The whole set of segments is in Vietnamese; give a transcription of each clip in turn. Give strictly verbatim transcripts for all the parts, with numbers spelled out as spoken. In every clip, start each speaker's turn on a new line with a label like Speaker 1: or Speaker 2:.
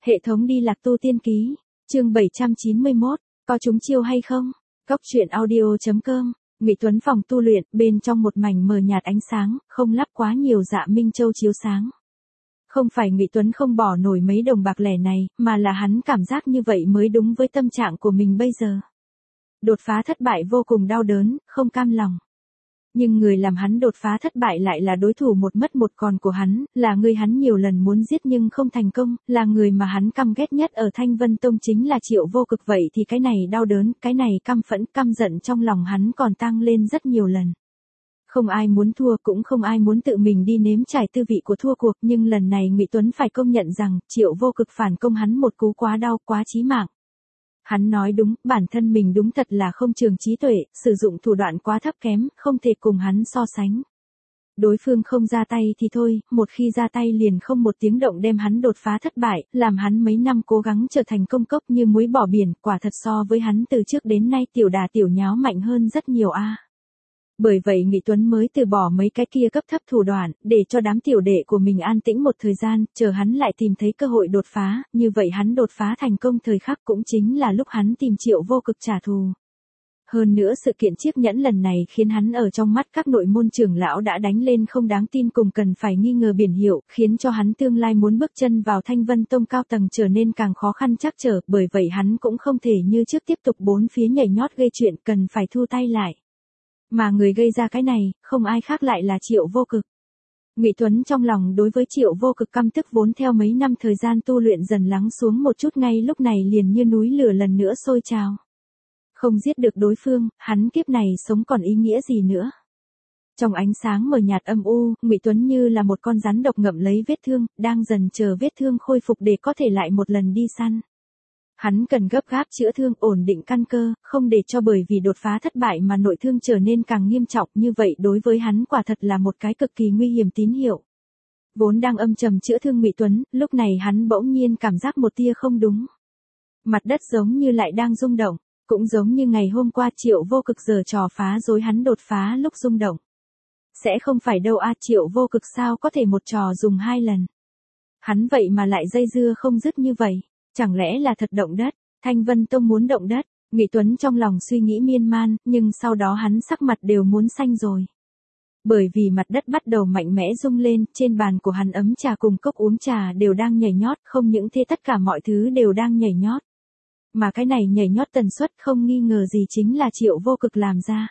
Speaker 1: Hệ thống đi lạc tu tiên ký, chương bảy trăm chín mươi mốt, có trúng chiêu hay không? Góc truyện audio.com, Ngụy Tuấn phòng tu luyện, bên trong một mảnh mờ nhạt ánh sáng, không lắp quá nhiều dạ minh châu chiếu sáng. Không phải Ngụy Tuấn không bỏ nổi mấy đồng bạc lẻ này, mà là hắn cảm giác như vậy mới đúng với tâm trạng của mình bây giờ. Đột phá thất bại vô cùng đau đớn, không cam lòng. Nhưng người làm hắn đột phá thất bại lại là đối thủ một mất một còn của hắn, là người hắn nhiều lần muốn giết nhưng không thành công, là người mà hắn căm ghét nhất ở Thanh Vân Tông chính là Triệu Vô Cực. Vậy thì cái này đau đớn, cái này căm phẫn, căm giận trong lòng hắn còn tăng lên rất nhiều lần. Không ai muốn thua, cũng không ai muốn tự mình đi nếm trải tư vị của thua cuộc, nhưng lần này Ngụy Tuấn phải công nhận rằng Triệu Vô Cực phản công hắn một cú quá đau, quá chí mạng. Hắn nói đúng, bản thân mình đúng thật là không trường trí tuệ, sử dụng thủ đoạn quá thấp kém, không thể cùng hắn so sánh. Đối phương không ra tay thì thôi, một khi ra tay liền không một tiếng động đem hắn đột phá thất bại, làm hắn mấy năm cố gắng trở thành công cốc như muối bỏ biển, quả thật so với hắn từ trước đến nay tiểu đà tiểu nháo mạnh hơn rất nhiều a. Bởi vậy Ngụy Tuấn mới từ bỏ mấy cái kia cấp thấp thủ đoạn, để cho đám tiểu đệ của mình an tĩnh một thời gian, chờ hắn lại tìm thấy cơ hội đột phá, như vậy hắn đột phá thành công thời khắc cũng chính là lúc hắn tìm Triệu Vô Cực trả thù. Hơn nữa sự kiện chiếc nhẫn lần này khiến hắn ở trong mắt các nội môn trưởng lão đã đánh lên không đáng tin cùng cần phải nghi ngờ biển hiệu, khiến cho hắn tương lai muốn bước chân vào Thanh Vân Tông cao tầng trở nên càng khó khăn trắc trở, bởi vậy hắn cũng không thể như trước tiếp tục bốn phía nhảy nhót gây chuyện, cần phải thu tay lại. Mà người gây ra cái này, không ai khác lại là Triệu Vô Cực. Ngụy Tuấn trong lòng đối với Triệu Vô Cực căm tức vốn theo mấy năm thời gian tu luyện dần lắng xuống một chút, ngay lúc này liền như núi lửa lần nữa sôi trào. Không giết được đối phương, hắn kiếp này sống còn ý nghĩa gì nữa. Trong ánh sáng mờ nhạt âm u, Ngụy Tuấn như là một con rắn độc ngậm lấy vết thương, đang dần chờ vết thương khôi phục để có thể lại một lần đi săn. Hắn cần gấp gáp chữa thương, ổn định căn cơ, không để cho bởi vì đột phá thất bại mà nội thương trở nên càng nghiêm trọng, như vậy đối với hắn quả thật là một cái cực kỳ nguy hiểm tín hiệu. Vốn đang âm trầm chữa thương Ngụy Tuấn, lúc này hắn bỗng nhiên cảm giác một tia không đúng. Mặt đất giống như lại đang rung động, cũng giống như ngày hôm qua Triệu Vô Cực giở trò phá rối hắn đột phá lúc rung động. Sẽ không phải đâu a, Triệu Vô Cực sao có thể một trò dùng hai lần. Hắn vậy mà lại dây dưa không dứt như vậy. Chẳng lẽ là thật động đất, Thanh Vân Tông muốn động đất, Ngụy Tuấn trong lòng suy nghĩ miên man, nhưng sau đó hắn sắc mặt đều muốn xanh rồi. Bởi vì mặt đất bắt đầu mạnh mẽ rung lên, trên bàn của hắn ấm trà cùng cốc uống trà đều đang nhảy nhót, không những thế tất cả mọi thứ đều đang nhảy nhót. Mà cái này nhảy nhót tần suất không nghi ngờ gì chính là Triệu Vô Cực làm ra.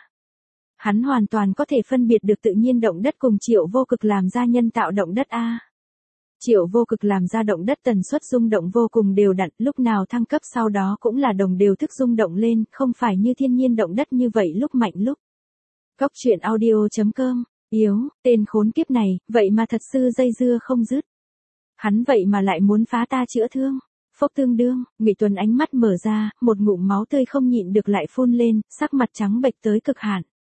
Speaker 1: Hắn hoàn toàn có thể phân biệt được tự nhiên động đất cùng Triệu Vô Cực làm ra nhân tạo động đất a. Triệu Vô Cực làm ra động đất tần suất rung động vô cùng đều đặn, lúc nào thăng cấp sau đó cũng là đồng đều thức rung động lên, không phải như thiên nhiên động đất như vậy lúc mạnh lúc. Góc truyện audio.com, yếu, tên khốn kiếp này, vậy mà thật sự dây dưa không dứt. Hắn vậy mà lại muốn phá ta chữa thương. Phốc tương đương, Ngụy Tuấn ánh mắt mở ra, một ngụm máu tươi không nhịn được lại phun lên, sắc mặt trắng bệch tới cực hạn.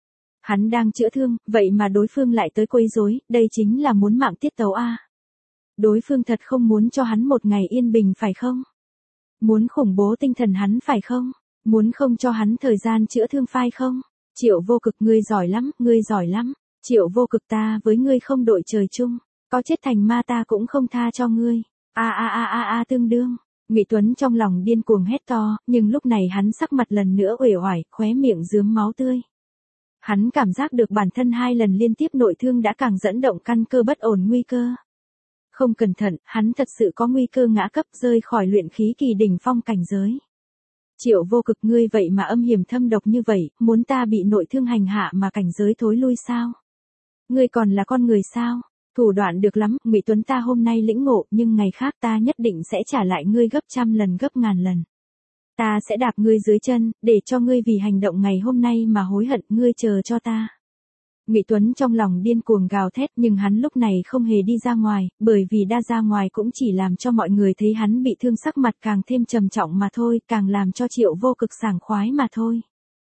Speaker 1: Hắn đang chữa thương, vậy mà đối phương lại tới quấy rối, đây chính là muốn mạng tiết tấu a. Đối phương thật không muốn cho hắn một ngày yên bình phải không? Muốn khủng bố tinh thần hắn phải không? Muốn không cho hắn thời gian chữa thương phải không? Triệu Vô Cực, ngươi giỏi lắm, ngươi giỏi lắm. Triệu Vô Cực, ta với ngươi không đội trời chung, có chết thành ma ta cũng không tha cho ngươi. A a a a a tương đương. Ngụy Tuấn trong lòng điên cuồng hét to, nhưng lúc này hắn sắc mặt lần nữa uể oải, khóe miệng rướm máu tươi. Hắn cảm giác được bản thân hai lần liên tiếp nội thương đã càng dẫn động căn cơ bất ổn nguy cơ. Không cẩn thận, hắn thật sự có nguy cơ ngã cấp rơi khỏi luyện khí kỳ đỉnh phong cảnh giới. Triệu Vô Cực, ngươi vậy mà âm hiểm thâm độc như vậy, muốn ta bị nội thương hành hạ mà cảnh giới thối lui sao? Ngươi còn là con người sao? Thủ đoạn được lắm, Ngụy Tuấn, ta hôm nay lĩnh ngộ, nhưng ngày khác ta nhất định sẽ trả lại ngươi gấp trăm lần gấp ngàn lần. Ta sẽ đạp ngươi dưới chân, để cho ngươi vì hành động ngày hôm nay mà hối hận, ngươi chờ cho ta. Ngụy Tuấn trong lòng điên cuồng gào thét, nhưng hắn lúc này không hề đi ra ngoài, bởi vì đa ra ngoài cũng chỉ làm cho mọi người thấy hắn bị thương, sắc mặt càng thêm trầm trọng mà thôi, càng làm cho Triệu Vô Cực sảng khoái mà thôi.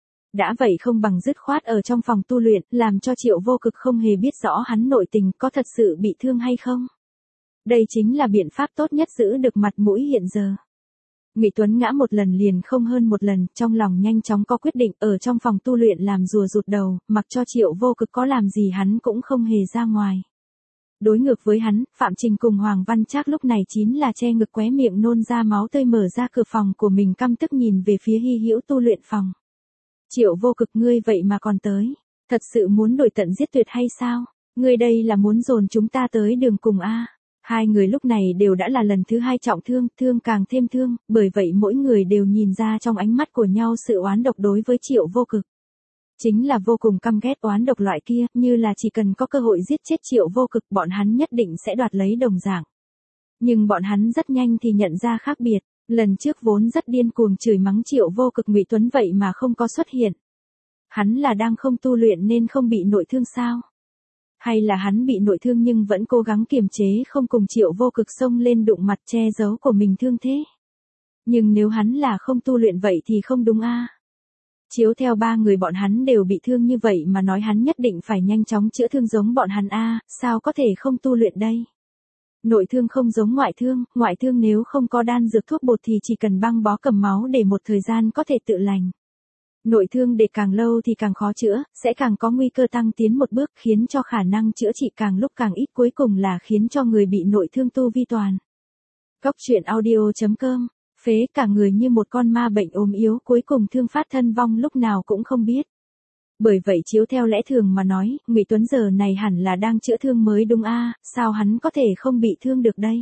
Speaker 1: Đã vậy không bằng dứt khoát ở trong phòng tu luyện, làm cho Triệu Vô Cực không hề biết rõ hắn nội tình có thật sự bị thương hay không. Đây chính là biện pháp tốt nhất giữ được mặt mũi hiện giờ. Ngụy Tuấn ngã một lần liền không hơn một lần, trong lòng nhanh chóng có quyết định, ở trong phòng tu luyện làm rùa rụt đầu, mặc cho Triệu Vô Cực có làm gì hắn cũng không hề ra ngoài. Đối ngược với hắn, Phạm Trình cùng Hoàng Văn Trác lúc này chính là che ngực qué miệng nôn ra máu tươi mở ra cửa phòng của mình căm tức nhìn về phía Hy Hữu tu luyện phòng. Triệu Vô Cực ngươi vậy mà còn tới, thật sự muốn đổi tận giết tuyệt hay sao? Ngươi đây là muốn dồn chúng ta tới đường cùng a? Hai người lúc này đều đã là lần thứ hai trọng thương, thương càng thêm thương, bởi vậy mỗi người đều nhìn ra trong ánh mắt của nhau sự oán độc đối với Triệu Vô Cực. Chính là vô cùng căm ghét oán độc loại kia, như là chỉ cần có cơ hội giết chết Triệu Vô Cực bọn hắn nhất định sẽ đoạt lấy đồng dạng. Nhưng bọn hắn rất nhanh thì nhận ra khác biệt, lần trước vốn rất điên cuồng chửi mắng Triệu Vô Cực Ngụy Tuấn vậy mà không có xuất hiện. Hắn là đang không tu luyện nên không bị nội thương sao? Hay là hắn bị nội thương nhưng vẫn cố gắng kiềm chế không cùng Triệu Vô Cực xông lên đụng mặt che giấu của mình thương thế? Nhưng nếu hắn là không tu luyện vậy thì không đúng a? Chiếu theo ba người bọn hắn đều bị thương như vậy mà nói hắn nhất định phải nhanh chóng chữa thương giống bọn hắn a, sao có thể không tu luyện đây? Nội thương không giống ngoại thương, ngoại thương nếu không có đan dược thuốc bột thì chỉ cần băng bó cầm máu để một thời gian có thể tự lành. Nội thương để càng lâu thì càng khó chữa, sẽ càng có nguy cơ tăng tiến một bước khiến cho khả năng chữa trị càng lúc càng ít cuối cùng là khiến cho người bị nội thương tu vi toàn. Góc truyện audio chấm com, phế cả người như một con ma bệnh ốm yếu cuối cùng thương phát thân vong lúc nào cũng không biết. Bởi vậy chiếu theo lẽ thường mà nói, Ngụy Tuấn giờ này hẳn là đang chữa thương mới đúng a, sao hắn có thể không bị thương được đây?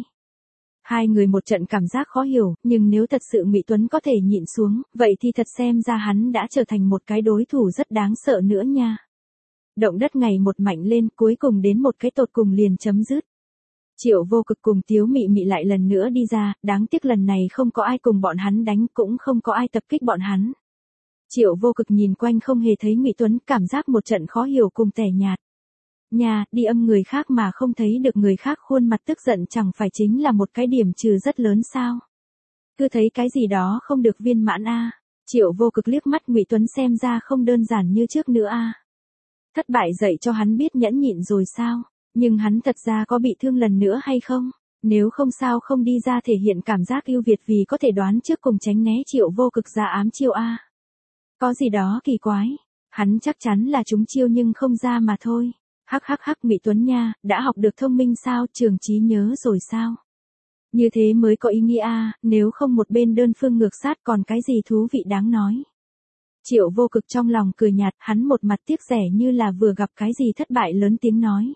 Speaker 1: Hai người một trận cảm giác khó hiểu, nhưng nếu thật sự Ngụy Tuấn có thể nhịn xuống, vậy thì thật xem ra hắn đã trở thành một cái đối thủ rất đáng sợ nữa nha. Động đất ngày một mạnh lên, cuối cùng đến một cái tột cùng liền chấm dứt. Triệu Vô Cực cùng Tiếu Mị Mị lại lần nữa đi ra, đáng tiếc lần này không có ai cùng bọn hắn đánh, cũng không có ai tập kích bọn hắn. Triệu Vô Cực nhìn quanh không hề thấy Ngụy Tuấn, cảm giác một trận khó hiểu cùng tẻ nhạt. Nhà, đi âm người khác mà không thấy được người khác khuôn mặt tức giận chẳng phải chính là một cái điểm trừ rất lớn sao? Cứ thấy cái gì đó không được viên mãn a. Triệu Vô Cực liếc mắt Ngụy Tuấn xem ra không đơn giản như trước nữa a. Thất bại dạy cho hắn biết nhẫn nhịn rồi sao? Nhưng hắn thật ra có bị thương lần nữa hay không? Nếu không sao không đi ra thể hiện cảm giác ưu việt vì có thể đoán trước cùng tránh né Triệu Vô Cực ra ám chiêu a. Có gì đó kỳ quái, hắn chắc chắn là trúng chiêu nhưng không ra mà thôi. Hắc hắc hắc Ngụy Tuấn nha, đã học được thông minh sao, trường trí nhớ rồi sao? Như thế mới có ý nghĩa a, nếu không một bên đơn phương ngược sát còn cái gì thú vị đáng nói. Triệu Vô Cực trong lòng cười nhạt, hắn một mặt tiếc rẻ như là vừa gặp cái gì thất bại lớn tiếng nói.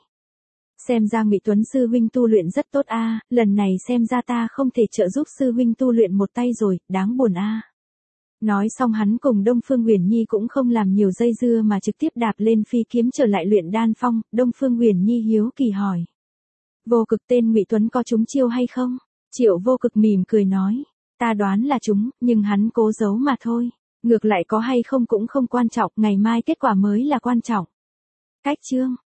Speaker 1: Xem ra Ngụy Tuấn sư huynh tu luyện rất tốt a, lần này xem ra ta không thể trợ giúp sư huynh tu luyện một tay rồi, đáng buồn a. Nói xong hắn cùng Đông Phương Huyền Nhi cũng không làm nhiều dây dưa mà trực tiếp đạp lên phi kiếm trở lại luyện đan phong. Đông Phương Huyền Nhi hiếu kỳ hỏi. Vô Cực tên Ngụy Tuấn có trúng chiêu hay không? Triệu Vô Cực mỉm cười nói. Ta đoán là trúng, nhưng hắn cố giấu mà thôi. Ngược lại có hay không cũng không quan trọng, ngày mai kết quả mới là quan trọng. Cách chương.